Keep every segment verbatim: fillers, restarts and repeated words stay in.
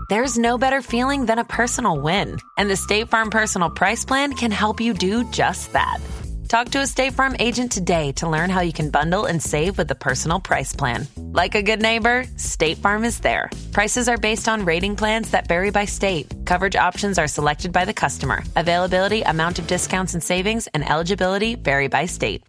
There's no better feeling than a personal win, and the State Farm Personal Price Plan can help you do just that. Talk to a State Farm agent today to learn how you can bundle and save with the Personal Price Plan. Like a good neighbor, State Farm is there. Prices are based on rating plans that vary by state. Coverage options are selected by the customer. Availability, amount of discounts and savings, and eligibility vary by state.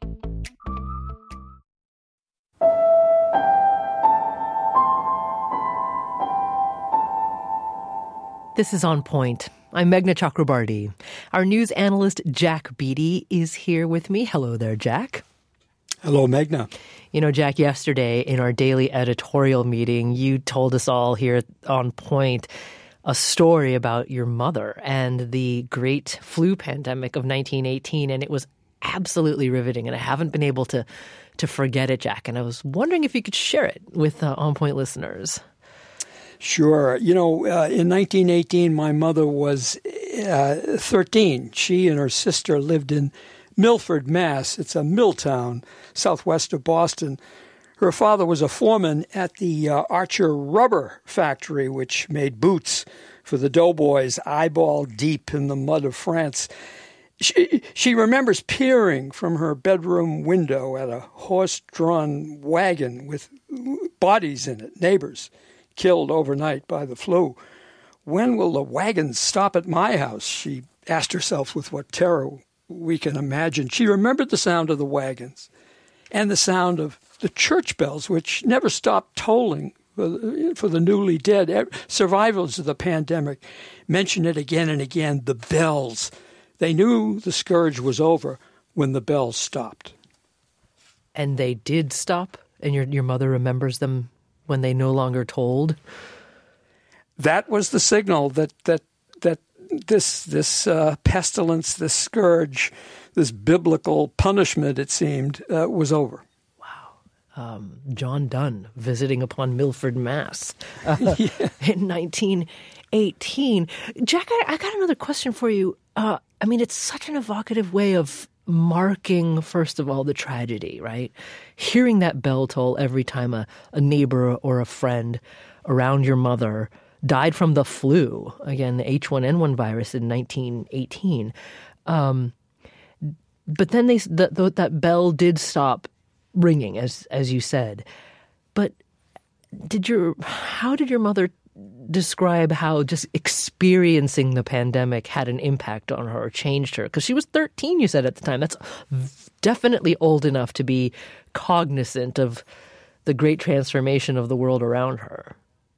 This is On Point. I'm Meghna Chakrabarti. Our news analyst, Jack Beatty, is here with me. Hello there, Jack. Hello, Meghna. You know, Jack, yesterday in our daily editorial meeting, you told us all here at On Point a story about your mother and the great flu pandemic of nineteen eighteen, and it was absolutely riveting, and I haven't been able to, to forget it, Jack, and I was wondering if you could share it with uh, On Point listeners. Sure. You know, uh, in nineteen eighteen, my mother was uh, thirteen. She and her sister lived in Milford, Mass. It's a mill town southwest of Boston. Her father was a foreman at the uh, Archer Rubber Factory, which made boots for the doughboys eyeball deep in the mud of France. She, she remembers peering from her bedroom window at a horse-drawn wagon with bodies in it, neighbors, killed overnight by the flu. When will the wagons stop at my house? She asked herself with what terror we can imagine. She remembered the sound of the wagons and the sound of the church bells, which never stopped tolling for, for the newly dead. Survivors of the pandemic mention it again and again, the bells. They knew the scourge was over when the bells stopped. And they did stop? And your your mother remembers them when they no longer told? That was the signal that that that this this uh, pestilence, this scourge, this biblical punishment, it seemed, uh, was over. Wow. Um, John Donne visiting upon Milford, Mass. Uh, yeah. In nineteen eighteen. Jack, I, I got another question for you. Uh, I mean, it's such an evocative way of marking, first of all, the tragedy, right? Hearing that bell toll every time a, a neighbor or a friend around your mother died from the flu, again, the H one N one virus in nineteen eighteen. Um, but then they the, the, that bell did stop ringing, as as you said. But did your how did your mother describe how just experiencing the pandemic had an impact on her or changed her? Because she was thirteen, you said at the time. That's definitely old enough to be cognizant of the great transformation of the world around her.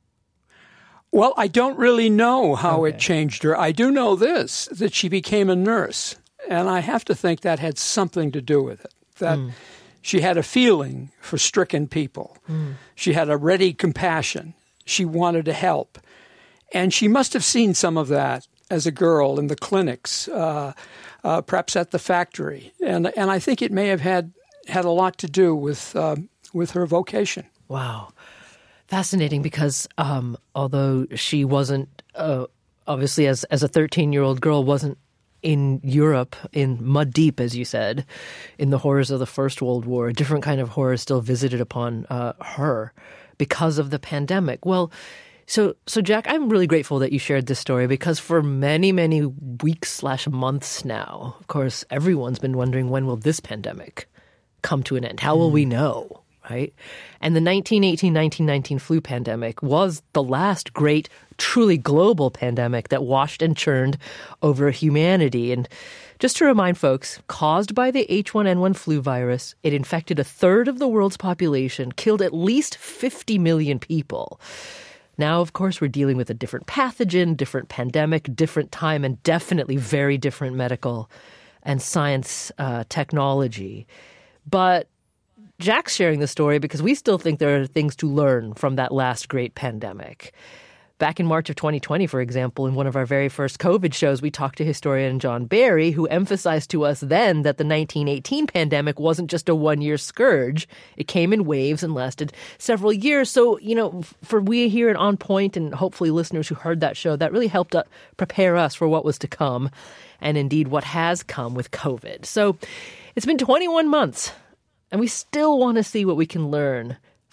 Well, I don't really know how okay. it changed her. I do know this, that she became a nurse. And I have to think that had something to do with it, that mm. she had a feeling for stricken people. Mm. She had a ready compassion. She wanted to help. And she must have seen some of that as a girl in the clinics, uh, uh, perhaps at the factory. And and I think it may have had, had a lot to do with uh, with her vocation. Wow. Fascinating, because um, although she wasn't, uh, obviously as, as a thirteen-year-old girl, wasn't in Europe, in mud deep, as you said, in the horrors of the First World War, a different kind of horror still visited upon uh, her because of the pandemic. Well, so so Jack, I'm really grateful that you shared this story, because for many, many weeks slash months now, of course, everyone's been wondering, when will this pandemic come to an end? How will mm. we know? Right? And the nineteen eighteen nineteen nineteen flu pandemic was the last great, truly global pandemic that washed and churned over humanity. And just to remind folks, caused by the H one N one flu virus, it infected a third of the world's population, killed at least fifty million people. Now, of course, we're dealing with a different pathogen, different pandemic, different time, and definitely very different medical and science uh, technology. But Jack's sharing the story because we still think there are things to learn from that last great pandemic. Back in March of twenty twenty, for example, in one of our very first COVID shows, we talked to historian John Barry, who emphasized to us then that the nineteen eighteen pandemic wasn't just a one-year scourge. It came in waves and lasted several years. So, you know, for we here at On Point, and hopefully listeners who heard that show, that really helped uh, prepare us for what was to come, and indeed what has come with COVID. So it's been twenty-one months. And we still want to see what we can learn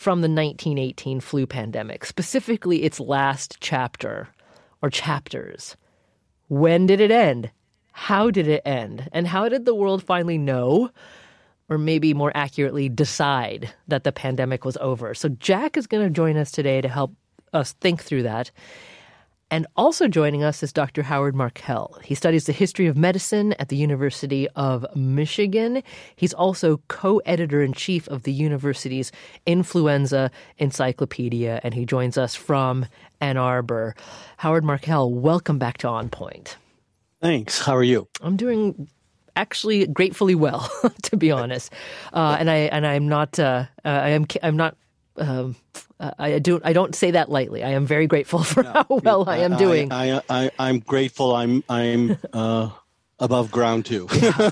from the nineteen eighteen flu pandemic, specifically its last chapter or chapters. When did it end? How did it end? And how did the world finally know, or maybe more accurately decide, that the pandemic was over? So Jack is going to join us today to help us think through that. And also joining us is Doctor Howard Markel. He studies the history of medicine at the University of Michigan. He's also co-editor-in-chief of the university's Influenza Encyclopedia, and he joins us from Ann Arbor. Howard Markel, welcome back to On Point. Thanks. How are you? I'm doing actually gratefully well, to be honest. Uh, and I and I'm not uh, uh, I am I'm not. Um, I don't. I don't say that lightly. I am very grateful for no, how well I, I am doing. I, I, I, I'm grateful. I'm. I'm uh, above ground too.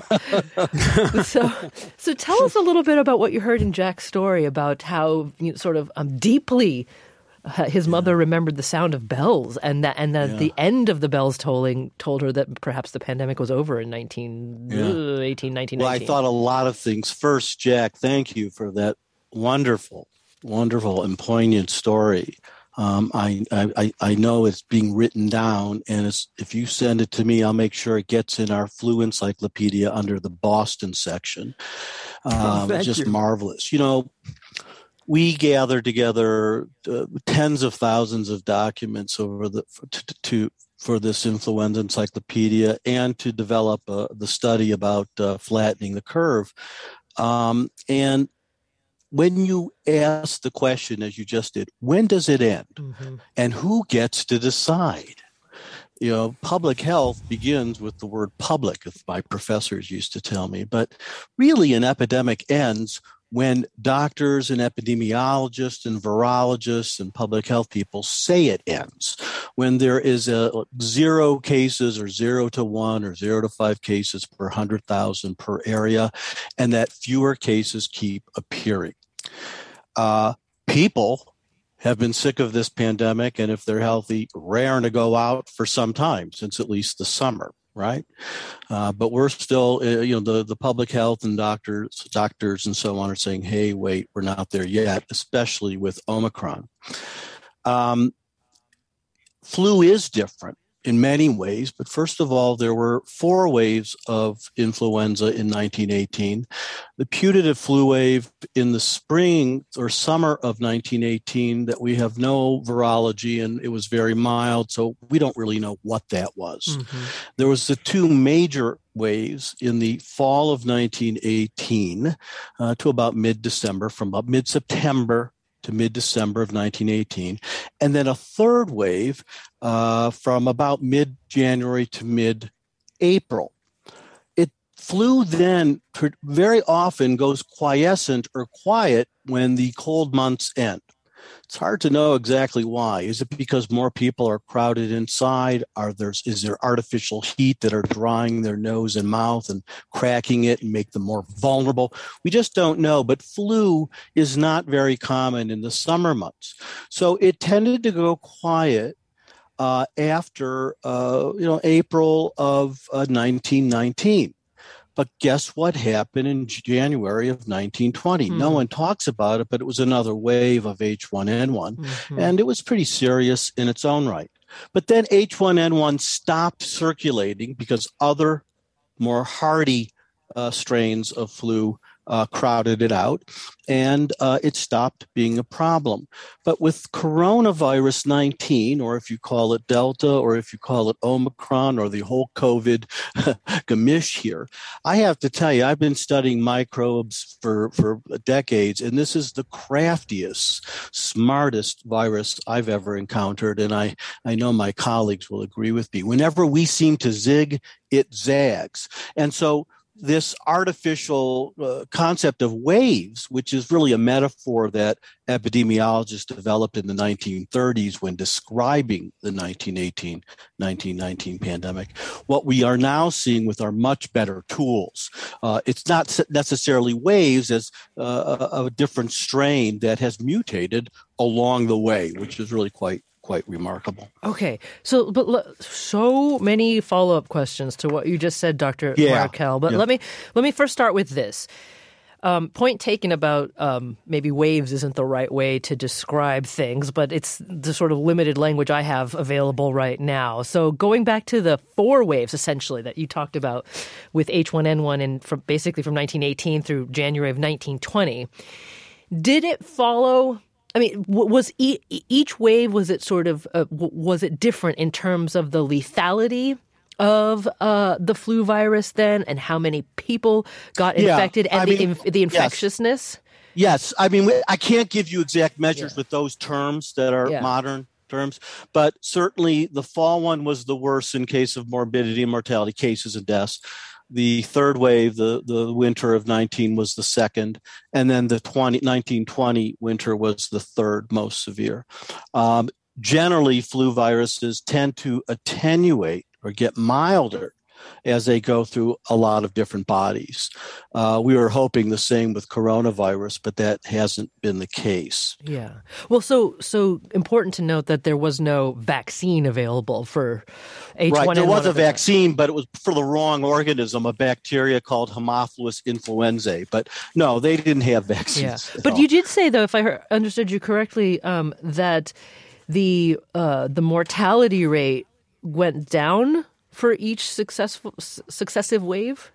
so, so tell us a little bit about what you heard in Jack's story about how you know, sort of um, deeply uh, his yeah. mother remembered the sound of bells, and that and that yeah. the end of the bells tolling told her that perhaps the pandemic was over in nineteen eighteen, nineteen nineteen. Well, I thought a lot of things. First, Jack, thank you for that wonderful. Wonderful and poignant story. Um, I, I I know it's being written down, and it's, if you send it to me, I'll make sure it gets in our flu encyclopedia under the Boston section. Um, oh, it's just you. Marvelous. You know, we gathered together uh, tens of thousands of documents over the for, to, to for this influenza encyclopedia, and to develop uh, the study about uh, flattening the curve, um, and. When you ask the question, as you just did, when does it end? Mm-hmm. And who gets to decide? You know, public health begins with the word public, as my professors used to tell me. But really, an epidemic ends when doctors and epidemiologists and virologists and public health people say it ends. When there is a zero cases or zero to one or zero to five cases per one hundred thousand per area, and that fewer cases keep appearing. Uh, people have been sick of this pandemic, and if they're healthy, raring to go out for some time, since at least the summer, right? Uh, but we're still, uh, you know, the, the public health and doctors, doctors and so on are saying, hey, wait, we're not there yet, especially with Omicron. Um, flu is different in many ways, but first of all, there were four waves of influenza in nineteen eighteen. The putative flu wave in the spring or summer of nineteen eighteen that we have no virology, and it was very mild, so we don't really know what that was. Mm-hmm. There was the two major waves in the fall of nineteen eighteen uh, to about mid-December, from about mid-September to mid-December of nineteen eighteen, and then a third wave uh, from about mid-January to mid-April. It flu then very often goes quiescent or quiet when the cold months end. It's hard to know exactly why. Is it because more people are crowded inside? Are there, is there artificial heat that are drying their nose and mouth and cracking it and make them more vulnerable? We just don't know. But flu is not very common in the summer months. So it tended to go quiet uh, after uh, you know April of uh, nineteen nineteen. But guess what happened in January of nineteen twenty? Mm-hmm. No one talks about it, but it was another wave of H one N one, mm-hmm. and it was pretty serious in its own right. But then H one N one stopped circulating because other, more hardy uh, strains of flu uh, crowded it out, and uh, it stopped being a problem. But with coronavirus nineteen, or if you call it Delta, or if you call it Omicron, or the whole COVID gamish here, I have to tell you, I've been studying microbes for, for decades, and this is the craftiest, smartest virus I've ever encountered, and I, I know my colleagues will agree with me. Whenever we seem to zig, it zags. And so this artificial uh, concept of waves, which is really a metaphor that epidemiologists developed in the nineteen thirties when describing the nineteen eighteen nineteen nineteen pandemic, what we are now seeing with our much better tools. Uh, it's not necessarily waves as uh, a, a different strain that has mutated along the way, which is really quite quite remarkable. Okay. So, but l- so many follow-up questions to what you just said, Doctor Yeah. Markel. But yeah. let me let me first start with this. Um, point taken about um, maybe waves isn't the right way to describe things, but it's the sort of limited language I have available right now. So going back to the four waves, essentially, that you talked about with H one N one and from basically from nineteen eighteen through January of nineteen twenty, did it follow... I mean, was each wave, was it sort of, uh, was it different in terms of the lethality of uh, the flu virus then, and how many people got infected, yeah, and the, mean, the infectiousness? Yes. yes. I mean, I can't give you exact measures yeah. with those terms that are yeah. modern terms, but certainly the fall one was the worst in case of morbidity and mortality, cases and deaths. The third wave, the, the winter of nineteen, was the second. And then the nineteen twenty winter was the third most severe. Um, generally, flu viruses tend to attenuate or get milder as they go through a lot of different bodies. Uh, we were hoping the same with coronavirus, but that hasn't been the case. Yeah. Well, so so important to note that there was no vaccine available for H one N one. Right, there was a vaccine, but it was for the wrong organism, a bacteria called Haemophilus influenzae. But no, they didn't have vaccines. Yeah. But all. You did say, though, if I heard, understood you correctly, um, that the uh, the mortality rate went down for each successful successive wave?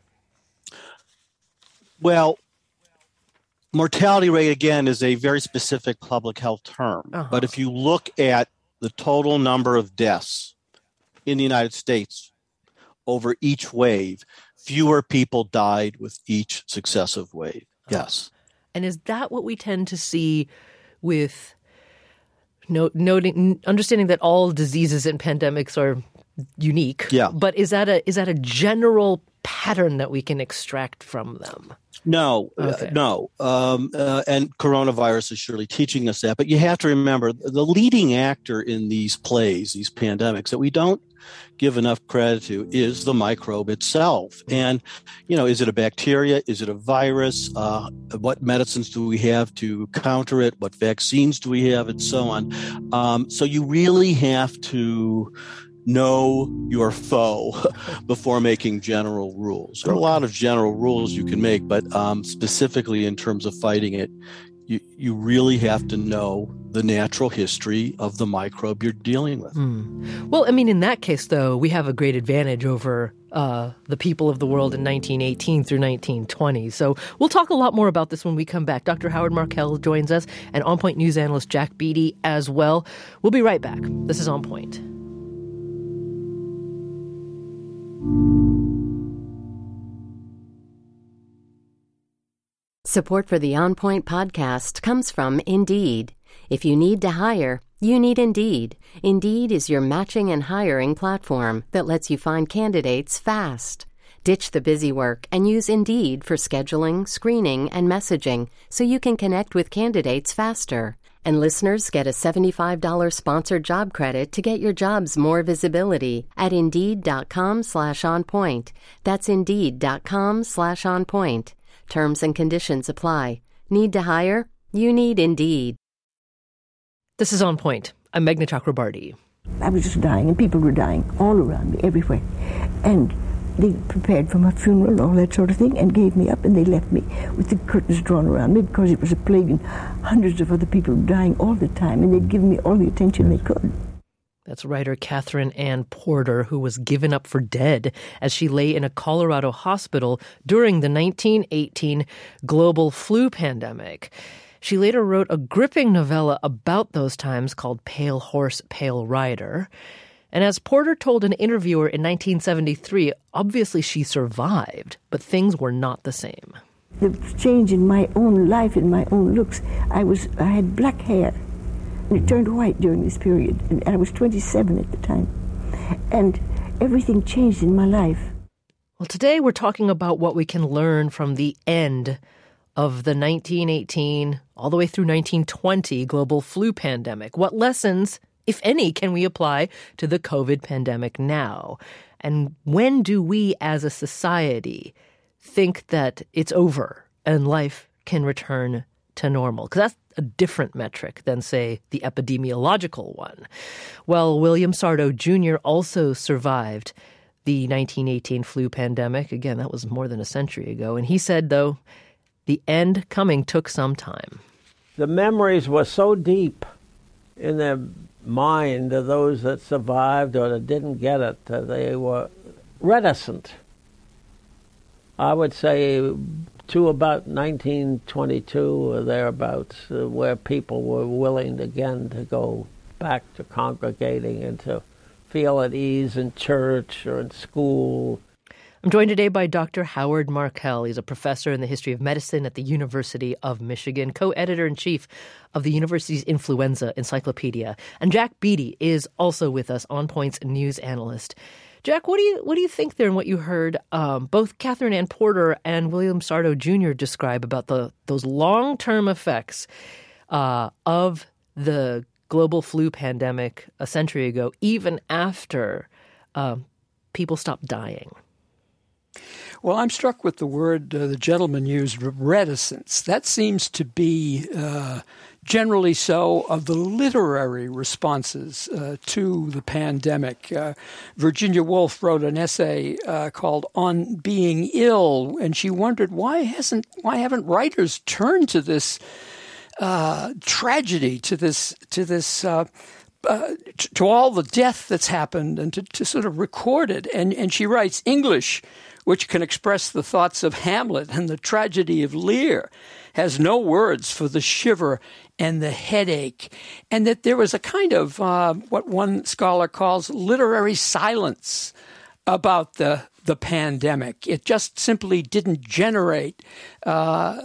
Well, mortality rate, again, is a very specific public health term. Uh-huh. But if you look at the total number of deaths in the United States over each wave, fewer people died with each successive wave. Uh-huh. Yes. And is that what we tend to see with no, noting, understanding that all diseases and pandemics are unique, yeah. but is that a is that a general pattern that we can extract from them? No, okay. uh, no. Um, uh, and coronavirus is surely teaching us that. But you have to remember the leading actor in these plays, these pandemics, that we don't give enough credit to is the microbe itself. And, you know, is it a bacteria? Is it a virus? Uh, what medicines do we have to counter it? What vaccines do we have? And so on. Um, so you really have to know your foe before making general rules. There are a lot of general rules you can make, but um, specifically in terms of fighting it, you, you really have to know the natural history of the microbe you're dealing with. Mm. Well, I mean, in that case, though, we have a great advantage over uh, the people of the world in nineteen eighteen through nineteen twenty. So we'll talk a lot more about this when we come back. Doctor Howard Markel joins us, and On Point News analyst Jack Beatty as well. We'll be right back. This is On Point. Support for the On Point podcast comes from Indeed. If you need to hire, you need Indeed. Indeed is your matching and hiring platform that lets you find candidates fast. Ditch the busy work and use Indeed for scheduling, screening, and messaging so you can connect with candidates faster. And listeners get a seventy-five dollars sponsored job credit to get your jobs more visibility at Indeed.com slash onpoint. That's Indeed.com slash onpoint. Terms and conditions apply. Need to hire? You need Indeed. This is On Point. I'm Meghna Chakrabarty. I was just dying, and people were dying all around me, everywhere. And they prepared for my funeral and all that sort of thing and gave me up, and they left me with the curtains drawn around me because it was a plague and hundreds of other people dying all the time, and they'd given me all the attention they could. That's writer Catherine Ann Porter, who was given up for dead as she lay in a Colorado hospital during the nineteen eighteen global flu pandemic. She later wrote a gripping novella about those times called Pale Horse, Pale Rider. And as Porter told an interviewer in nineteen seventy-three, obviously she survived, but things were not the same. The change in my own life, in my own looks, I was I had black hair, and it turned white during this period, and I was twenty-seven at the time. And everything changed in my life. Well, today we're talking about what we can learn from the end of the nineteen eighteen all the way through nineteen twenty global flu pandemic. What lessons, if any, can we apply to the COVID pandemic now? And when do we as a society think that it's over and life can return to normal? Because that's a different metric than, say, the epidemiological one. Well, William Sardo Junior also survived the nineteen eighteen flu pandemic. Again, that was more than a century ago. And he said, though, the end coming took some time. The memories were so deep in their mind of those that survived or that didn't get it, uh, they were reticent. I would say to about nineteen twenty-two or thereabouts, uh, where people were willing again to go back to congregating and to feel at ease in church or in school. I'm joined today by Doctor Howard Markel. He's a professor in the history of medicine at the University of Michigan, co-editor-in-chief of the university's Influenza Encyclopedia. And Jack Beatty is also with us, On Point's news analyst. Jack, what do you what do you think there in what you heard um, both Catherine Ann Porter and William Sarto Junior describe about the those long-term effects uh, of the global flu pandemic a century ago, even after uh, people stopped dying? Well, I'm struck with the word uh, the gentleman used, reticence. That seems to be uh, generally so of the literary responses uh, to the pandemic. Uh, Virginia Woolf wrote an essay uh, called On Being Ill, and she wondered why hasn't why haven't writers turned to this uh, tragedy, to this to this. Uh, Uh, to, to all the death that's happened and to, to sort of record it. And, and she writes, English, which can express the thoughts of Hamlet and the tragedy of Lear, has no words for the shiver and the headache. And that there was a kind of uh, what one scholar calls literary silence about the, the pandemic. It just simply didn't generate uh,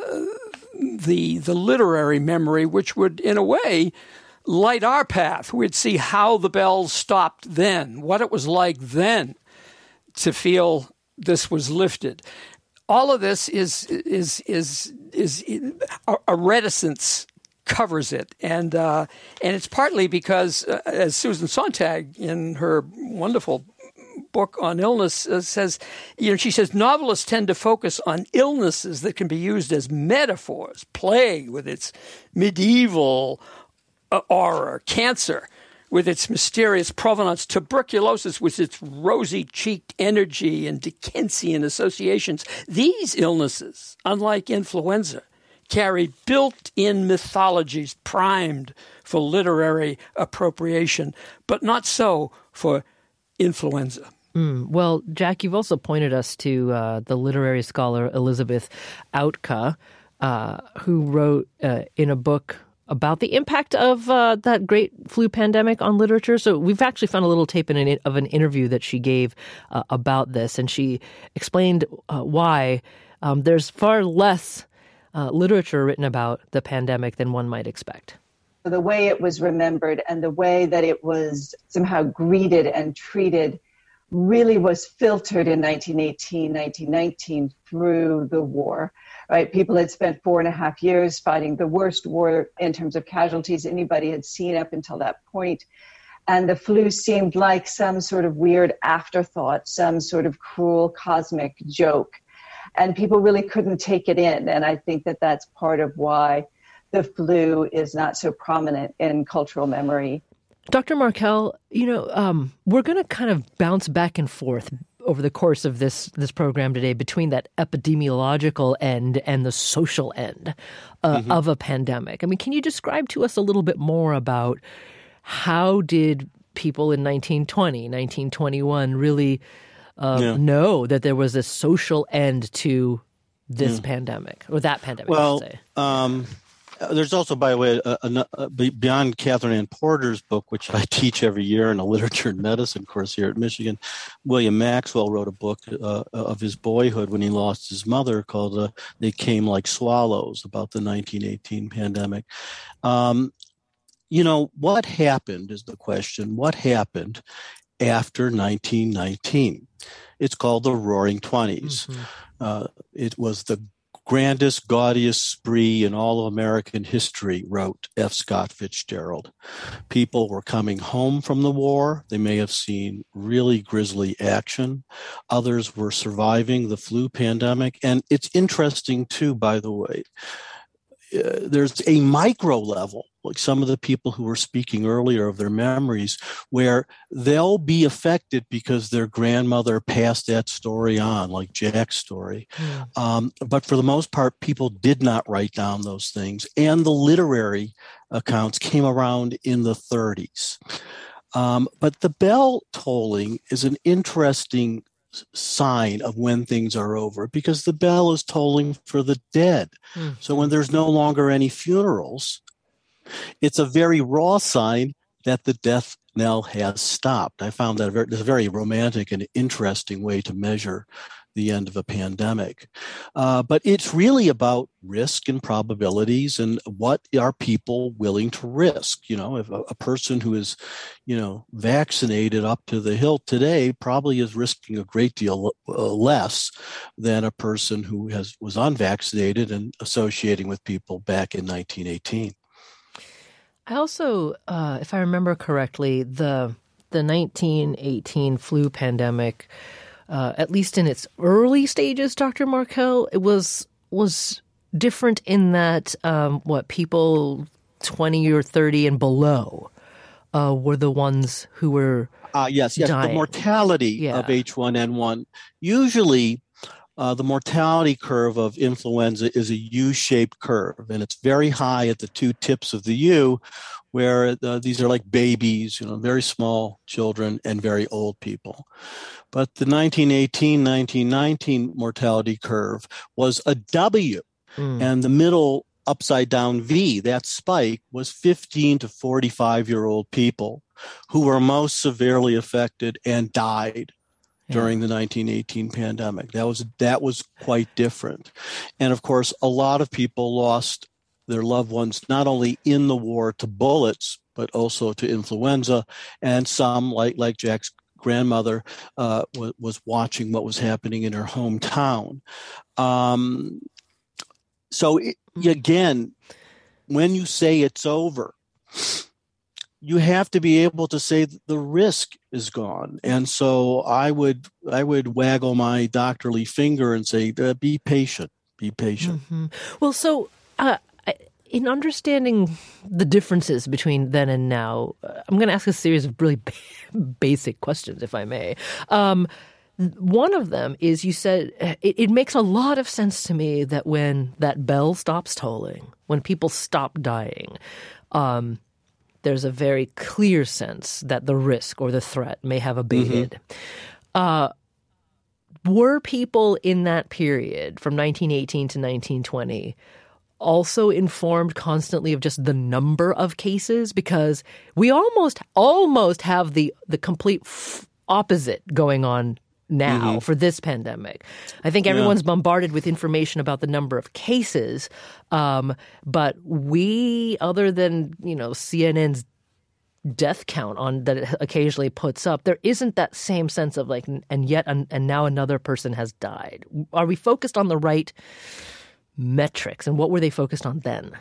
the the literary memory, which would, in a way, light our path. We'd see how the bells stopped then, what it was like then to feel this was lifted. All of this is is is is, is a, a reticence covers it, and uh, and it's partly because, uh, as Susan Sontag in her wonderful book on illness uh, says, you know, she says novelists tend to focus on illnesses that can be used as metaphors. Plague with its medieval aura, cancer with its mysterious provenance, tuberculosis with its rosy-cheeked energy and Dickensian associations. These illnesses, unlike influenza, carry built-in mythologies primed for literary appropriation, but not so for influenza. Mm, well, Jack, you've also pointed us to uh, the literary scholar Elizabeth Autka, uh, who wrote uh, in a book about the impact of uh, that great flu pandemic on literature. So we've actually found a little tape in an, of an interview that she gave uh, about this, and she explained uh, why um, there's far less uh, literature written about the pandemic than one might expect. The way it was remembered and the way that it was somehow greeted and treated really was filtered in nineteen eighteen, nineteen nineteen through the war. Right, people had spent four and a half years fighting the worst war in terms of casualties anybody had seen up until that point. And the flu seemed like some sort of weird afterthought, some sort of cruel cosmic joke. And people really couldn't take it in. And I think that that's part of why the flu is not so prominent in cultural memory. Doctor Markel, you know, um, we're going to kind of bounce back and forth over the course of this this program today between that epidemiological end and the social end uh, mm-hmm. of a pandemic. I mean, can you describe to us a little bit more about how did people in nineteen twenty, nineteen twenty-one really uh, yeah. know that there was a social end to this yeah. pandemic, or that pandemic, well, I should say? Um, there's also, by the way, a, a, a, beyond Catherine Ann Porter's book, which I teach every year in a literature and medicine course here at Michigan, William Maxwell wrote a book uh, of his boyhood when he lost his mother called uh, They Came Like Swallows, about the nineteen eighteen pandemic. Um, you know, what happened is the question. What happened after nineteen nineteen? It's called the Roaring Twenties. Mm-hmm. Uh, it was the grandest, gaudiest spree in all of American history, wrote F. Scott Fitzgerald. People were coming home from the war. They may have seen really grisly action. Others were surviving the flu pandemic. And it's interesting, too, by the way, uh, there's a micro level, like some of the people who were speaking earlier of their memories, where they'll be affected because their grandmother passed that story on, like Jack's story. Mm. Um, but for the most part, people did not write down those things. And the literary accounts came around in the thirties. Um, but the bell tolling is an interesting sign of when things are over, because the bell is tolling for the dead. Mm. So when there's no longer any funerals, it's a very raw sign that the death knell has stopped. I found that a very, a very romantic and interesting way to measure the end of a pandemic. Uh, but it's really about risk and probabilities and what are people willing to risk. You know, if a, a person who is, you know, vaccinated up to the hilt today probably is risking a great deal uh, less than a person who has was unvaccinated and associating with people back in nineteen eighteen. I also, uh, if I remember correctly, the the nineteen eighteen flu pandemic, Uh, at least in its early stages, Doctor Markell, it was was different in that um, what people twenty or thirty and below uh, were the ones who were uh, yes, yes. dying. The mortality yeah. of H one N one, usually uh, the mortality curve of influenza is a U-shaped curve, and it's very high at the two tips of the U, where uh, these are like babies, you know, very small children and very old people. But the nineteen eighteen, nineteen nineteen mortality curve was a W, mm. and the middle upside down V, that spike, was fifteen to forty-five-year-old people who were most severely affected and died yeah. during the nineteen eighteen pandemic. That was that was quite different. And of course, a lot of people lost their loved ones not only in the war to bullets, but also to influenza, and some, like like Jack's grandmother, uh, was, was watching what was happening in her hometown. Um, so it, again, when you say it's over, you have to be able to say that the risk is gone. And so I would I would waggle my doctorly finger and say, uh, be patient, be patient. Mm-hmm. Well, so uh, in understanding the differences between then and now, I'm going to ask a series of really basic questions, if I may. Um, one of them is, you said, it, it makes a lot of sense to me that when that bell stops tolling, when people stop dying, um, there's a very clear sense that the risk or the threat may have abated. Mm-hmm. Uh, were people in that period from nineteen eighteen to nineteen twenty also informed constantly of just the number of cases? Because we almost almost have the the complete f- opposite going on now mm-hmm. for this pandemic. I think everyone's yeah. bombarded with information about the number of cases, um, but we, other than, you know, C N N's death count on that it occasionally puts up, there isn't that same sense of like, and yet, and, and now another person has died. Are we focused on the right metrics, and what were they focused on then?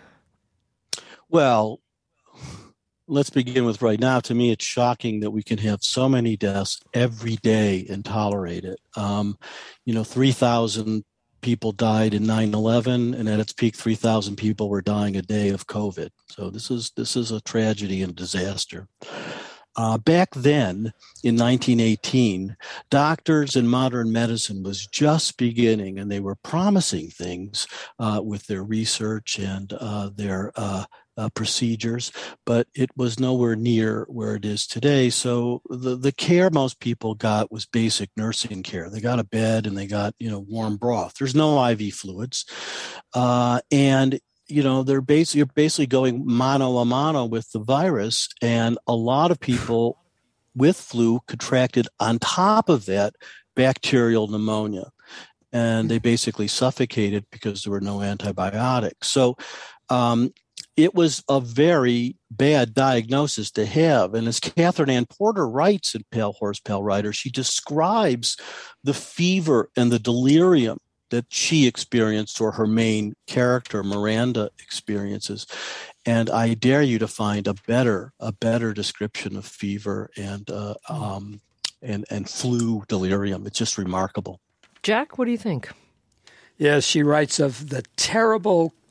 Well, let's begin with right now. To me, it's shocking that we can have so many deaths every day and tolerate it. Um, you know, three thousand people died in nine eleven, and at its peak, three thousand people were dying a day of COVID. So this is this is a tragedy and disaster. Uh, back then, in nineteen eighteen, doctors and modern medicine was just beginning, and they were promising things uh, with their research and uh, their uh, uh, procedures, but it was nowhere near where it is today. So the, the care most people got was basic nursing care. They got a bed and they got, you know, warm broth. There's no I V fluids. Uh, and you know, they're basically, you're basically going mano a mano with the virus, and a lot of people with flu contracted on top of that bacterial pneumonia, and they basically suffocated because there were no antibiotics. So um, it was a very bad diagnosis to have. And as Catherine Ann Porter writes in Pale Horse, Pale Rider, she describes the fever and the delirium that she experienced, or her main character, Miranda, experiences. And I dare you to find a better, a better description of fever and uh, um, and and flu delirium. It's just remarkable. Jack, what do you think? Yes, she writes of the terrible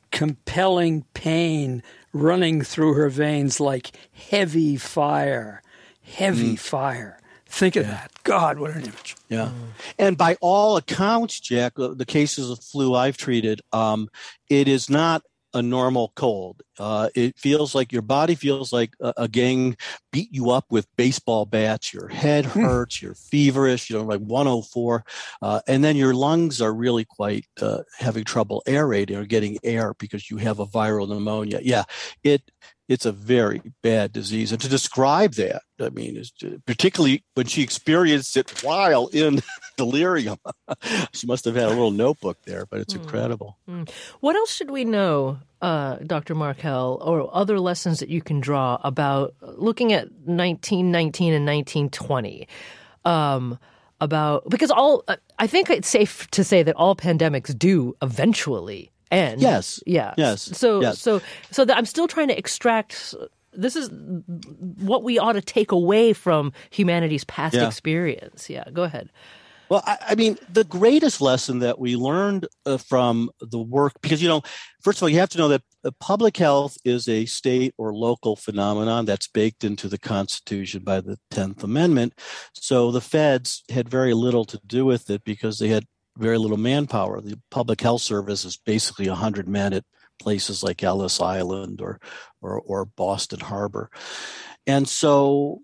compelling pain running through her veins like heavy fire. Heavy mm. fire. Think of yeah. that. God, what an image. Yeah. Mm. And by all accounts, Jack, the cases of flu I've treated, um, it is not a normal cold. Uh, it feels like your body feels like a, a gang beat you up with baseball bats. Your head hurts. Mm. You're feverish. You know, like one oh four. Uh, and then your lungs are really quite uh, having trouble aerating or getting air because you have a viral pneumonia. Yeah, it it's a very bad disease. And to describe that, I mean, is particularly when she experienced it while in delirium. She must have had a little notebook there, but it's mm. incredible. Mm. What else should we know, uh, Doctor Markell, or other lessons that you can draw about looking at nineteen nineteen and nineteen twenty? Um, about because all uh, I think it's safe to say that all pandemics do eventually end. Yes. Yeah. Yes. So yes. so so that I'm still trying to extract. This is what we ought to take away from humanity's past yeah. experience. Yeah. Go ahead. Well, I, I mean, the greatest lesson that we learned uh, from the work, because, you know, first of all, you have to know that uh, public health is a state or local phenomenon that's baked into the Constitution by the tenth Amendment. So the feds had very little to do with it because they had very little manpower. The public health service is basically one hundred men at places like Ellis Island or, or, or Boston Harbor. And so...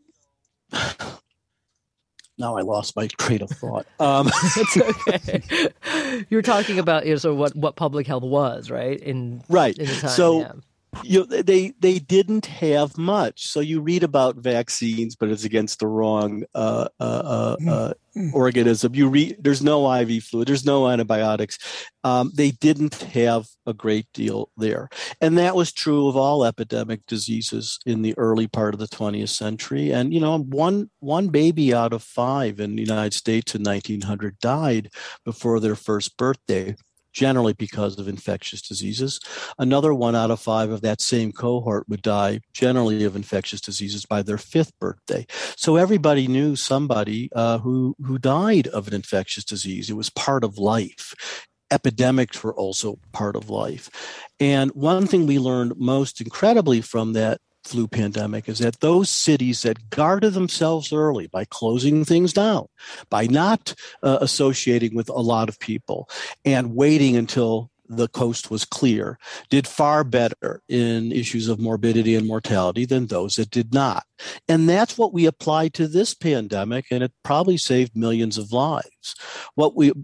Now I lost my train of thought. Um, it's okay. You were talking about, you know, sort of what, what public health was, right? In right. In the time, so yeah. you know, they they didn't have much. So you read about vaccines, but it's against the wrong uh, uh, uh, uh, organism. You read there's no I V fluid, there's no antibiotics. Um, they didn't have a great deal there, and that was true of all epidemic diseases in the early part of the twentieth century. And you know, one one baby out of five in the United States in nineteen hundred died before their first birthday, generally because of infectious diseases. Another one out of five of that same cohort would die generally of infectious diseases by their fifth birthday. So everybody knew somebody uh, who, who died of an infectious disease. It was part of life. Epidemics were also part of life. And one thing we learned most incredibly from that flu pandemic is that those cities that guarded themselves early by closing things down, by not uh, associating with a lot of people and waiting until the coast was clear, did far better in issues of morbidity and mortality than those that did not. And that's what we applied to this pandemic, and it probably saved millions of lives. What we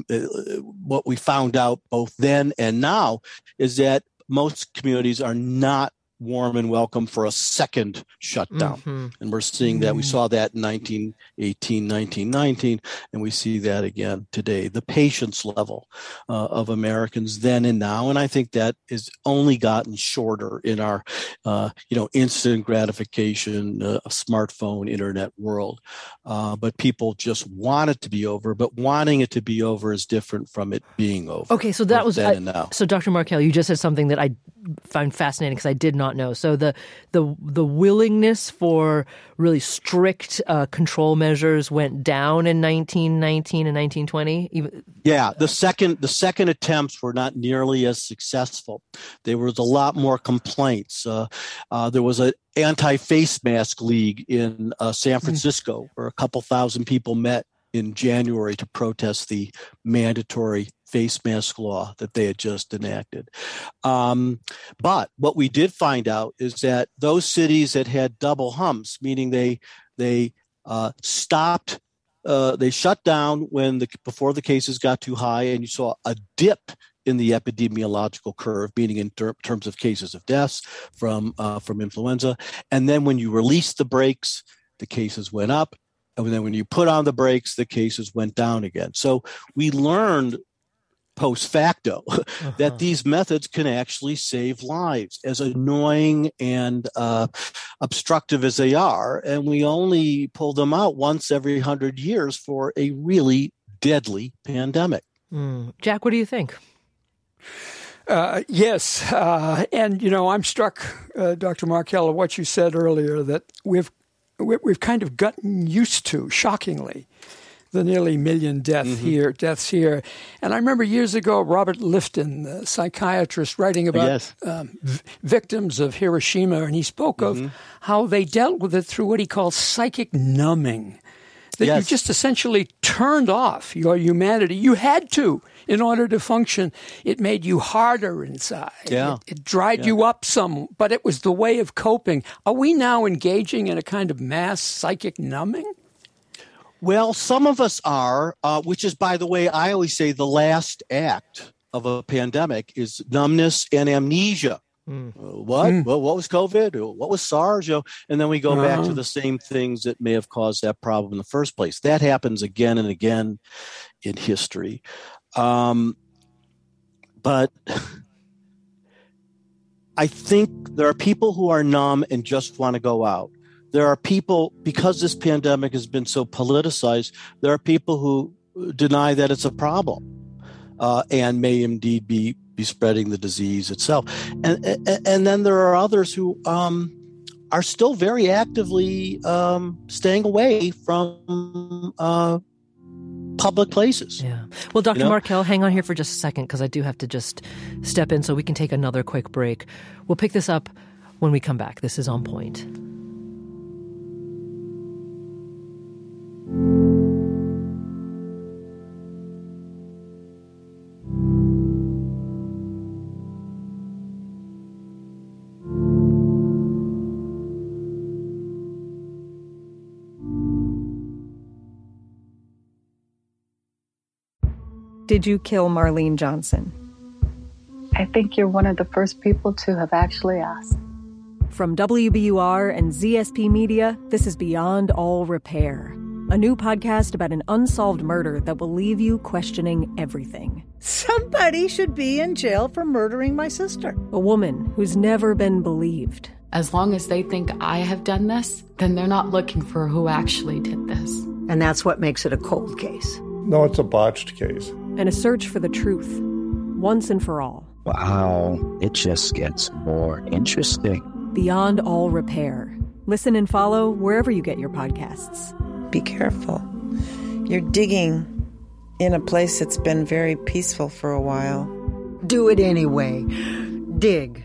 what we found out both then and now is that most communities are not warm and welcome for a second shutdown. Mm-hmm. And we're seeing that. We saw that in nineteen eighteen, nineteen nineteen, and we see that again today. The patience level uh, of Americans then and now, and I think that is only gotten shorter in our, uh, you know, instant gratification, uh, smartphone, internet world. Uh, but people just want it to be over, but wanting it to be over is different from it being over. Okay, so that was, then I, and now. So Doctor Markell, you just said something that I found fascinating because I did not know. So the the the willingness for really strict uh, control measures went down in nineteen nineteen and nineteen twenty. Even yeah, the second the second attempts were not nearly as successful. There was a lot more complaints. Uh, uh, there was an anti-face mask league in uh, San Francisco mm. where a couple thousand people met in January to protest the mandatory face mask law that they had just enacted. Um, but what we did find out is that those cities that had double humps, meaning they they uh, stopped, uh, they shut down when the before the cases got too high, and you saw a dip in the epidemiological curve, meaning in ter- terms of cases of deaths from uh, from influenza, and then when you released the brakes, the cases went up. And then when you put on the brakes, the cases went down again. So we learned post facto uh-huh. that these methods can actually save lives, as annoying and uh, obstructive as they are. And we only pull them out once every hundred years for a really deadly pandemic. Mm. Jack, what do you think? Uh, yes. Uh, and, you know, I'm struck, uh, Doctor Markell, of what you said earlier, that we've we've kind of gotten used to, shockingly, the nearly million death Mm-hmm. here, deaths here. And I remember years ago, Robert Lifton, the psychiatrist, writing about Yes. um, v- victims of Hiroshima, and he spoke Mm-hmm. of how they dealt with it through what he called psychic numbing. That Yes. you just essentially turned off your humanity. You had to in order to function. It made you harder inside. Yeah. It, it dried Yeah. you up some, but it was the way of coping. Are we now engaging in a kind of mass psychic numbing? Well, some of us are, uh, which is, by the way, I always say the last act of a pandemic is numbness and amnesia. Mm. Uh, what? Mm. Well, what was COVID? What was SARS? You know, and then we go back to Uh-huh. the same things that may have caused that problem in the first place. That happens again and again in history. Um, but I think there are people who are numb and just want to go out. There are people, because this pandemic has been so politicized, there are people who deny that it's a problem uh, and may indeed be be spreading the disease itself. And, and, and then there are others who um, are still very actively um, staying away from uh, public places. Yeah. Well, Doctor You know? Markell, hang on here for just a second because I do have to just step in so we can take another quick break. We'll pick this up when we come back. This is On Point. Did you kill Marlene Johnson? I think you're one of the first people to have actually asked. From W B U R and Z S P Media, this is Beyond All Repair, a new podcast about an unsolved murder that will leave you questioning everything. Somebody should be in jail for murdering my sister. A woman who's never been believed. As long as they think I have done this, then they're not looking for who actually did this. And that's what makes it a cold case. No, it's a botched case. And a search for the truth, once and for all. Wow, it just gets more interesting. Beyond All Repair. Listen and follow wherever you get your podcasts. Be careful. You're digging in a place that's been very peaceful for a while. Do it anyway. Dig.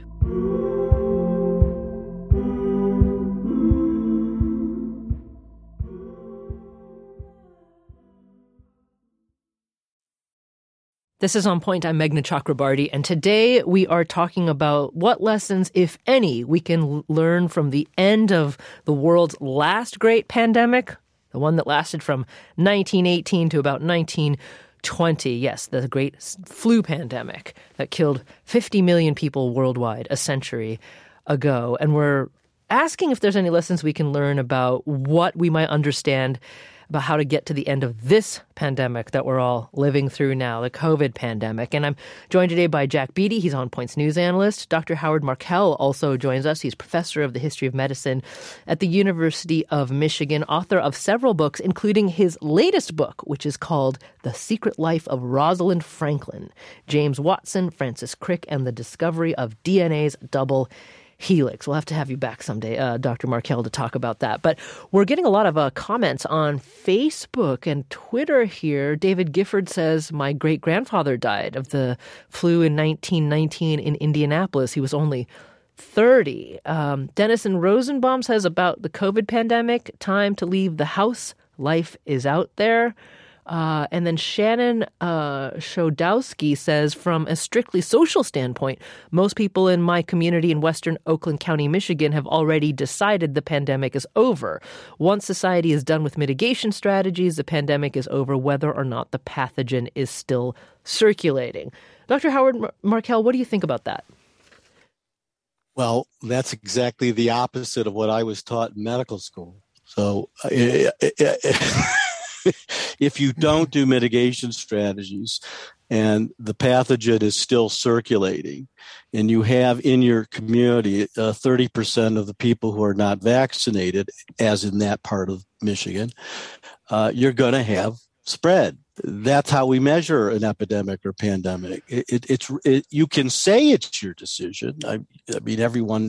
This is On Point. I'm Meghna Chakrabarty, and today we are talking about what lessons, if any, we can l- learn from the end of the world's last great pandemic, the one that lasted from nineteen eighteen to about nineteen twenty. Yes, the great flu pandemic that killed fifty million people worldwide a century ago. And we're asking if there's any lessons we can learn about what we might understand about how to get to the end of this pandemic that we're all living through now, the COVID pandemic. And I'm joined today by Jack Beatty. He's On Point's news analyst. Doctor Howard Markell also joins us. He's professor of the history of medicine at the University of Michigan, author of several books, including his latest book, which is called The Secret Life of Rosalind Franklin, James Watson, Francis Crick, and the Discovery of D N A's Double Helix. We'll have to have you back someday, uh, Doctor Markell, to talk about that. But we're getting a lot of uh, comments on Facebook and Twitter here. David Gifford says, my great-grandfather died of the flu in nineteen nineteen in Indianapolis. He was only thirty. Um, Dennison Rosenbaum says about the COVID pandemic, time to leave the house. Life is out there. Uh, and then Shannon uh, Shodowski says, from a strictly social standpoint, most people in my community in western Oakland County, Michigan, have already decided the pandemic is over. Once society is done with mitigation strategies, the pandemic is over, whether or not the pathogen is still circulating. Doctor Howard Mar- Markell, what do you think about that? Well, that's exactly the opposite of what I was taught in medical school. So uh, if you don't do mitigation strategies and the pathogen is still circulating and you have in your community uh, thirty percent of the people who are not vaccinated, as in that part of Michigan, uh, you're going to have spread. That's how we measure an epidemic or pandemic. It, it, it's it, you can say it's your decision. I, I mean, everyone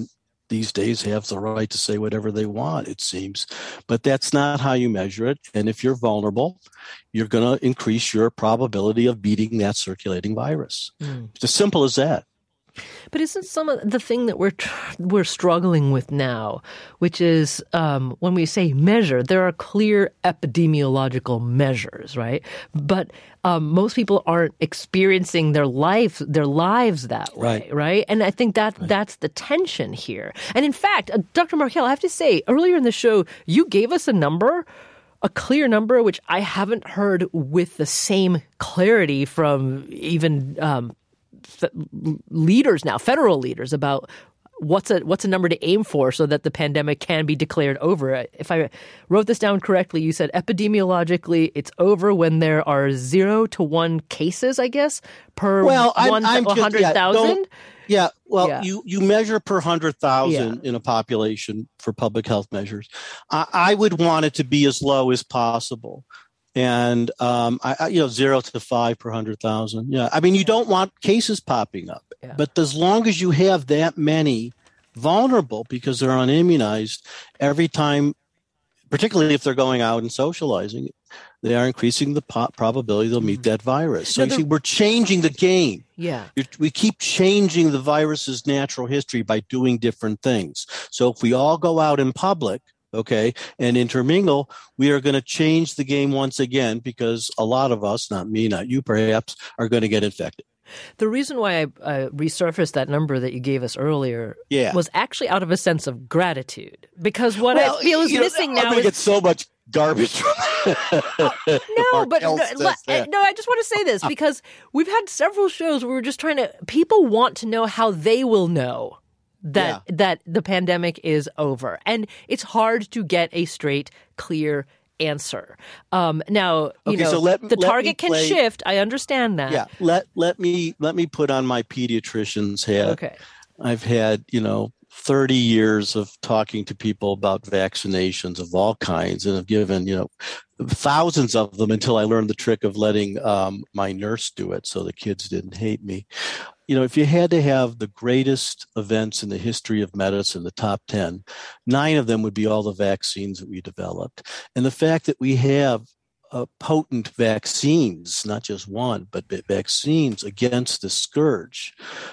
these days have the right to say whatever they want, it seems. But that's not how you measure it. And if you're vulnerable, you're going to increase your probability of beating that circulating virus. Mm. It's as simple as that. But isn't some of the thing that we're we're struggling with now, which is um, when we say measure, there are clear epidemiological measures, right? But um, most people aren't experiencing their life their lives that way, right? right? And I think that right. that's the tension here. And in fact, uh, Doctor Markell, I have to say, earlier in the show, you gave us a number. A clear number, which I haven't heard with the same clarity from even um, f- leaders now, federal leaders, about what's a what's a number to aim for so that the pandemic can be declared over. If I wrote this down correctly, you said epidemiologically it's over when there are zero to one cases, I guess, per well, one hundred thousand. Yeah, Yeah, well, yeah. you you measure per one hundred thousand yeah. in a population for public health measures. I, I would want it to be as low as possible. And, um, I, I, you know, zero to five per one hundred thousand. Yeah, I mean, you don't want cases popping up. Yeah. But as long as you have that many vulnerable because they're unimmunized, every time, particularly if they're going out and socializing, they are increasing the po- probability they'll meet that virus. So, no, you see, we're changing the game. Yeah. We keep changing the virus's natural history by doing different things. So if we all go out in public, okay, and intermingle, we are going to change the game once again because a lot of us, not me, not you perhaps, are going to get infected. The reason why I uh, resurfaced that number that you gave us earlier yeah. was actually out of a sense of gratitude. Because what well, I feel is you missing know, now I'm is... get so much garbage from uh, No, but no, no, I just want to say this because we've had several shows where we're just trying to... People want to know how they will know that yeah. that the pandemic is over. And it's hard to get a straight, clear answer. Um, now, you okay, know, so let, the let target can play, shift. I understand that. Yeah, let let me let me put on my pediatrician's hat. Okay. I've had, you know, thirty years of talking to people about vaccinations of all kinds and have given, you know, thousands of them until I learned the trick of letting um, my nurse do it so the kids didn't hate me. You know, if you had to have the greatest events in the history of medicine, the top ten, nine of them would be all the vaccines that we developed. And the fact that we have uh, potent vaccines, not just one, but vaccines against the scourge,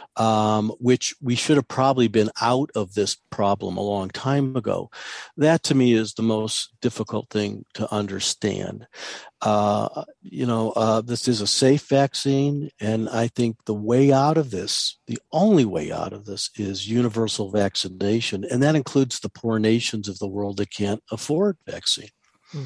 um, which we should have probably been out of this problem a long time ago. That to me is the most difficult thing to understand. Uh, you know, uh, this is a safe vaccine, and I think the way out of this, the only way out of this is universal vaccination, and that includes the poor nations of the world that can't afford vaccine. Hmm.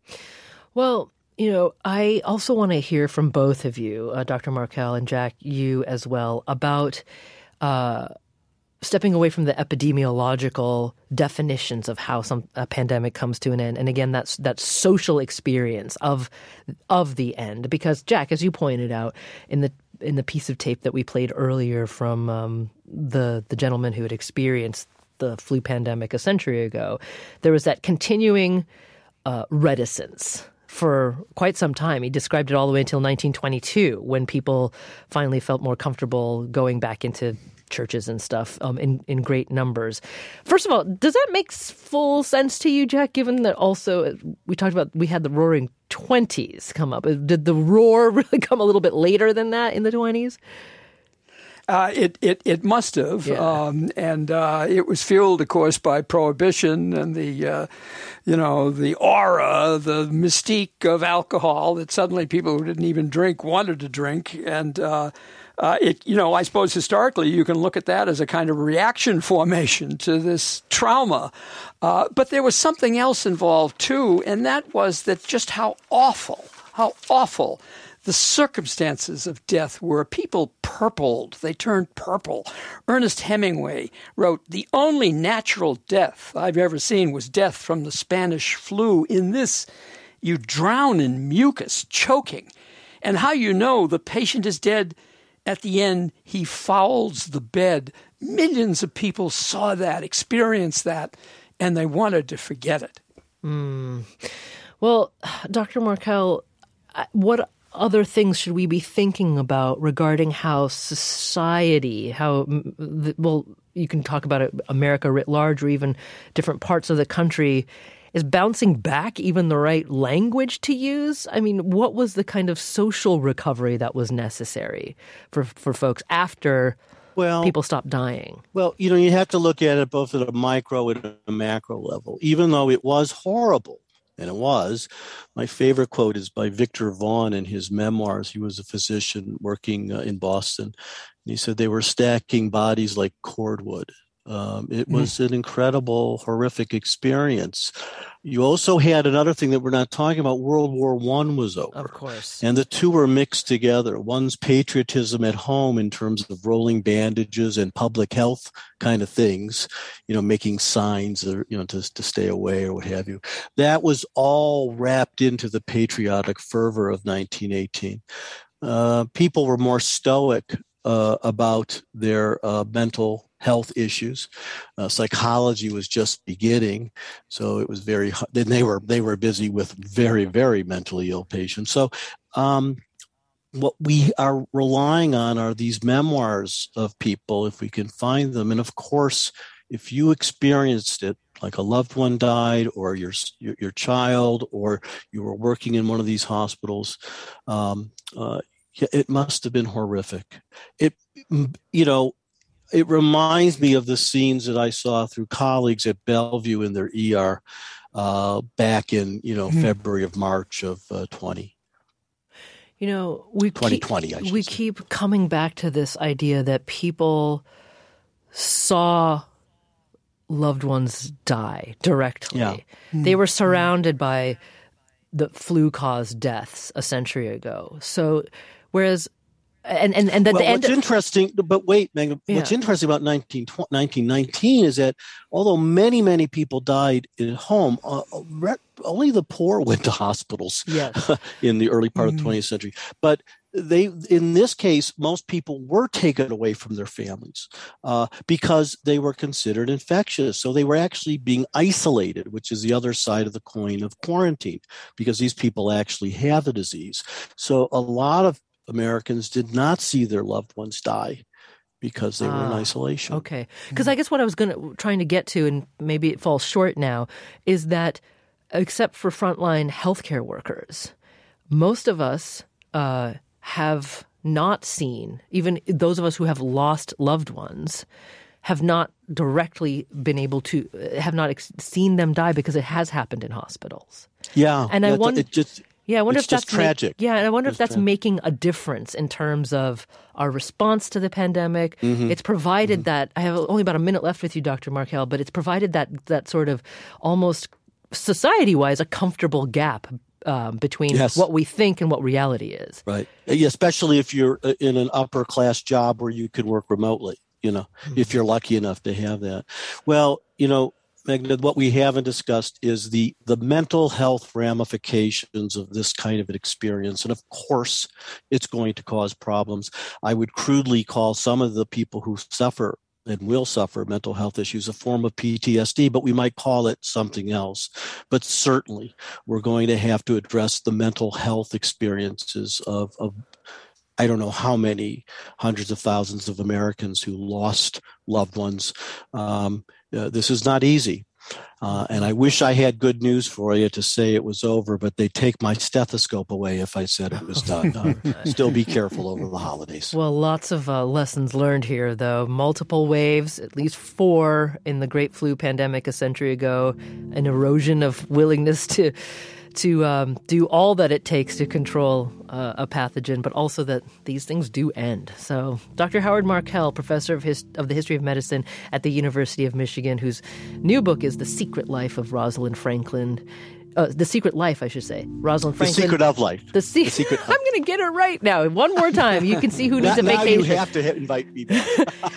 Well, you know, I also want to hear from both of you, uh, Doctor Markell and Jack, you as well, about uh, stepping away from the epidemiological definitions of how some a pandemic comes to an end. And again, that's that social experience of of the end. Because, Jack, as you pointed out in the in the piece of tape that we played earlier from um, the the gentleman who had experienced the flu pandemic a century ago, there was that continuing uh, reticence for quite some time. He described it all the way until nineteen twenty-two, when people finally felt more comfortable going back into churches and stuff um, in, in great numbers. First of all, does that make full sense to you, Jack, given that also we talked about we had the roaring twenties come up? Did the roar really come a little bit later than that in the twenties? Uh, it, it it must have, yeah. um, and uh, it was fueled, of course, by prohibition and the, uh, you know, the aura, the mystique of alcohol that suddenly people who didn't even drink wanted to drink, and uh, uh, it, you know, I suppose historically you can look at that as a kind of reaction formation to this trauma, uh, but there was something else involved too, and that was that just how awful, how awful. The circumstances of death were. People purpled. They turned purple. Ernest Hemingway wrote, "The only natural death I've ever seen was death from the Spanish flu. In this, you drown in mucus, choking. And how you know the patient is dead? At the end, he fouls the bed." Millions of people saw that, experienced that, and they wanted to forget it. Mm. Well, Doctor Markell, what other things should we be thinking about regarding how society, how, well, you can talk about it, America writ large or even different parts of the country, is bouncing back even the right language to use? I mean, what was the kind of social recovery that was necessary for, for folks after well, people stopped dying? Well, you know, you have to look at it both at a micro and a macro level. Even though it was horrible, and it was, my favorite quote is by Victor Vaughan in his memoirs. He was a physician working uh, in Boston. And he said they were stacking bodies like cordwood. Um, it was mm. an incredible, horrific experience. You also had another thing that we're not talking about. World War One was over. Of course. And the two were mixed together. One's patriotism at home in terms of rolling bandages and public health kind of things, you know, making signs, or, you know, to, to stay away or what have you. That was all wrapped into the patriotic fervor of nineteen eighteen. Uh, people were more stoic uh, about their uh, mental health issues. Uh, psychology was just beginning, so it was very. Then they were they were busy with very very mentally ill patients. So, um, what we are relying on are these memoirs of people, if we can find them, and of course, if you experienced it, like a loved one died, or your your, your child, or you were working in one of these hospitals. Um, uh, it must have been horrific. It, you know. It reminds me of the scenes that I saw through colleagues at Bellevue in their E R uh, back in, you know, mm-hmm. February of March of uh, twenty. You know, we twenty twenty. Keep, I we say. keep coming back to this idea that people saw loved ones die directly. Yeah. Mm-hmm. They were surrounded by the flu-caused deaths a century ago. So, whereas. And and and that well, the end. What's interesting, but wait, Megan. Yeah. What's interesting about nineteen nineteen is that although many many people died at home, uh, only the poor went to hospitals. Yes. in the early part mm-hmm. of the twentieth century. But they, in this case, most people were taken away from their families uh, because they were considered infectious. So they were actually being isolated, which is the other side of the coin of quarantine, because these people actually have the disease. So a lot of Americans did not see their loved ones die because they ah, were in isolation. Okay. Because I guess what I was going to trying to get to, and maybe it falls short now, is that except for frontline healthcare workers, most of us uh, have not seen, even those of us who have lost loved ones, have not directly been able to, have not ex- seen them die because it has happened in hospitals. Yeah. And I wonder. It just, Yeah, I wonder it's if that's just tragic. Make, yeah, and I wonder it's if that's tra- making a difference in terms of our response to the pandemic. Mm-hmm. It's provided mm-hmm. that I have only about a minute left with you, Doctor Markell, but it's provided that that sort of almost society-wise a comfortable gap um, between yes. what we think and what reality is. Right, especially if you're in an upper-class job where you can work remotely. You know, mm-hmm. if you're lucky enough to have that. Well, you know. Magna, what we haven't discussed is the, the mental health ramifications of this kind of an experience. And of course, it's going to cause problems. I would crudely call some of the people who suffer and will suffer mental health issues a form of P T S D, but we might call it something else. But certainly, we're going to have to address the mental health experiences of, of I don't know how many hundreds of thousands of Americans who lost loved ones. Um, uh, this is not easy. Uh, and I wish I had good news for you to say it was over, but they take my stethoscope away if I said it was done. Uh, still be careful over the holidays. Well, lots of uh, lessons learned here, though. Multiple waves, at least four in the Great Flu pandemic a century ago, an erosion of willingness to to um, do all that it takes to control uh, a pathogen, but also that these things do end. So Doctor Howard Markell, professor of, his, of the history of medicine at the University of Michigan, whose new book is The Secret Life of Rosalind Franklin. Uh, the Secret Life, I should say. Rosalind Franklin. The Secret of Life. The, se- the Secret. I'm going to get it right now. One more time. You can see who needs now, a vacation. Now you have to invite me back.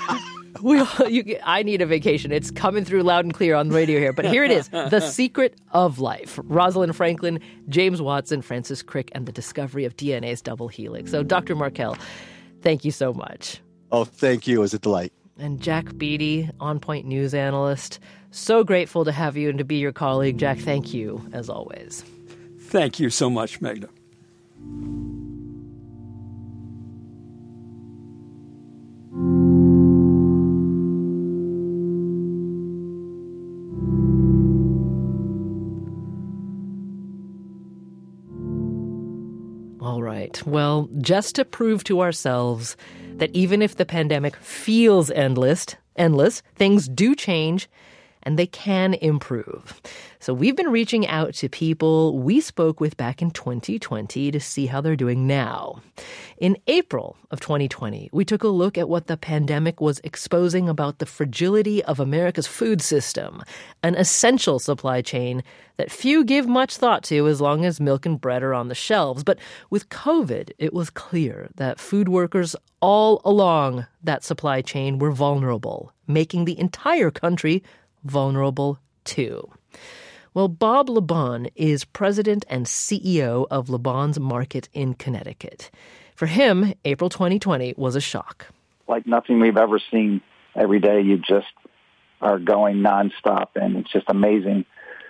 We, you, I need a vacation. It's coming through loud and clear on the radio here. But here it is. The Secret of Life. Rosalind Franklin, James Watson, Francis Crick, and the discovery of D N A's double helix. So, Doctor Markell, thank you so much. Oh, thank you. It was a delight. And Jack Beatty, On Point News analyst. So grateful to have you and to be your colleague. Jack, thank you, as always. Thank you so much, Magda. All right. Well, just to prove to ourselves that even if the pandemic feels endless, endless, things do change and they can improve. So we've been reaching out to people we spoke with back in twenty twenty to see how they're doing now. In April of twenty twenty, we took a look at what the pandemic was exposing about the fragility of America's food system, an essential supply chain that few give much thought to as long as milk and bread are on the shelves. But with COVID, it was clear that food workers all along that supply chain were vulnerable, making the entire country vulnerable too. Well, Bob LeBon is president and C E O of LeBon's Market in Connecticut. For him, April twenty twenty was a shock. Like nothing we've ever seen. Every day you just are going nonstop, and it's just amazing.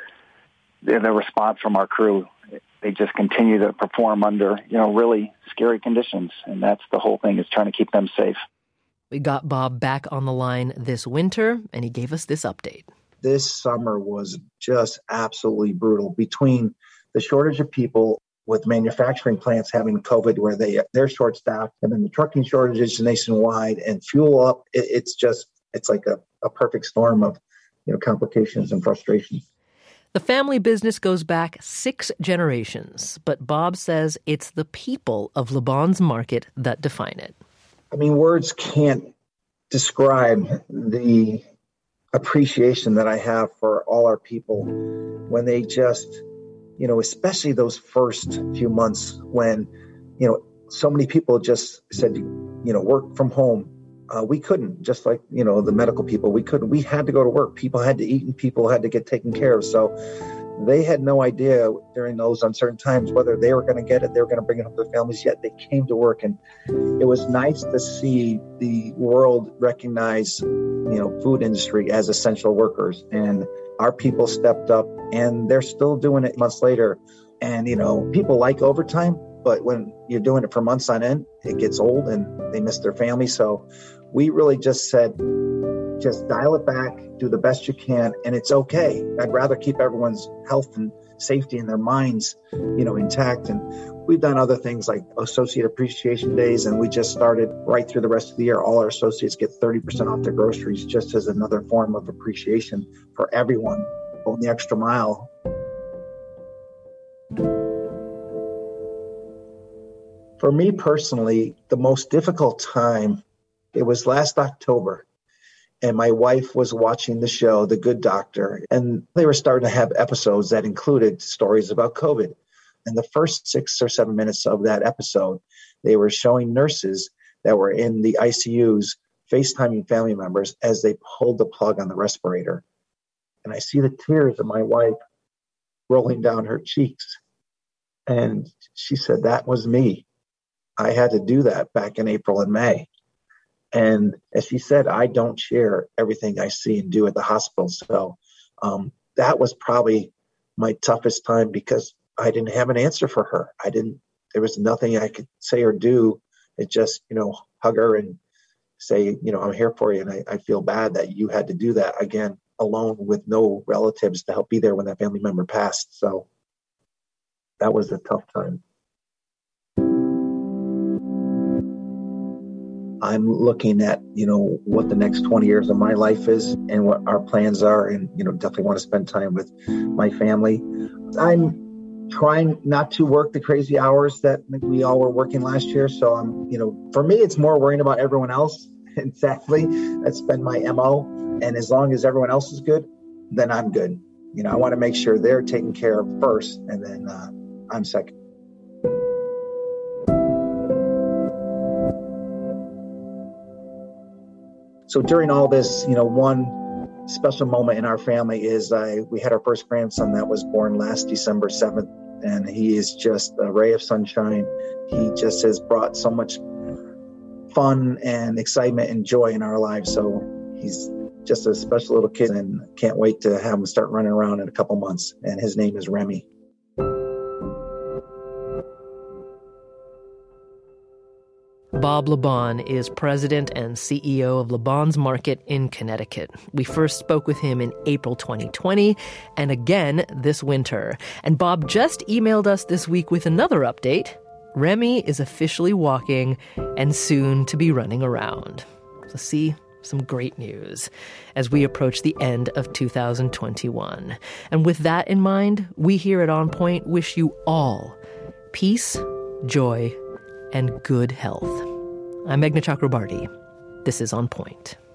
The, the response from our crew, they just continue to perform under, you know, really scary conditions, and that's the whole thing, is trying to keep them safe. We got Bob back on the line this winter, and he gave us this update. This summer was just absolutely brutal. Between the shortage of people, with manufacturing plants having COVID where they, they're short-staffed, and then the trucking shortages nationwide and fuel up, it, it's just, it's like a, a perfect storm of, you know, complications and frustration. The family business goes back six generations, but Bob says it's the people of LeBon's Market that define it. I mean, words can't describe the appreciation that I have for all our people when they just, you know, especially those first few months when, you know, so many people just said, you know, work from home. Uh, we couldn't, just like, you know, the medical people, we couldn't. We had to go to work. People had to eat and people had to get taken care of. So they had no idea during those uncertain times whether they were going to get it, they were going to bring it home to their families, yet they came to work. And it was nice to see the world recognize, you know, food industry as essential workers. And our people stepped up, and they're still doing it months later. And, you know, people like overtime, but when you're doing it for months on end, it gets old and they miss their family. So we really just said, just dial it back, do the best you can, and it's okay. I'd rather keep everyone's health and safety and their minds, you know, intact. And we've done other things like associate appreciation days, and we just started right through the rest of the year. All our associates get thirty percent off their groceries, just as another form of appreciation for everyone going the extra mile. For me personally, the most difficult time, it was last October. And my wife was watching the show, The Good Doctor, and they were starting to have episodes that included stories about COVID. And the first six or seven minutes of that episode, they were showing nurses that were in the I C Us FaceTiming family members as they pulled the plug on the respirator. And I see the tears of my wife rolling down her cheeks. And she said, that was me. I had to do that back in April and May. And as she said, I don't share everything I see and do at the hospital. So um, that was probably my toughest time because I didn't have an answer for her. I didn't, there was nothing I could say or do. It just, you know, hug her and say, you know, I'm here for you. And I, I feel bad that you had to do that again, alone with no relatives to help be there when that family member passed. So that was a tough time. I'm looking at, you know, what the next twenty years of my life is and what our plans are, and, you know, definitely want to spend time with my family. I'm trying not to work the crazy hours that we all were working last year. So I'm, you know, for me, it's more worrying about everyone else. And sadly, that's been my M O. And as long as everyone else is good, then I'm good. You know, I want to make sure they're taken care of first, and then uh, I'm second. So during all this, you know, one special moment in our family is uh, we had our first grandson that was born last December seventh, and he is just a ray of sunshine. He just has brought so much fun and excitement and joy in our lives. So he's just a special little kid, and can't wait to have him start running around in a couple months. And his name is Remy. Bob LeBon is president and C E O of LeBon's Market in Connecticut. We first spoke with him in April twenty twenty and again this winter. And Bob just emailed us this week with another update. Remy is officially walking and soon to be running around. So see, some great news as we approach the end of two thousand twenty-one. And with that in mind, we here at On Point wish you all peace, joy, and good health. I'm Meghna Chakrabarti. This is On Point.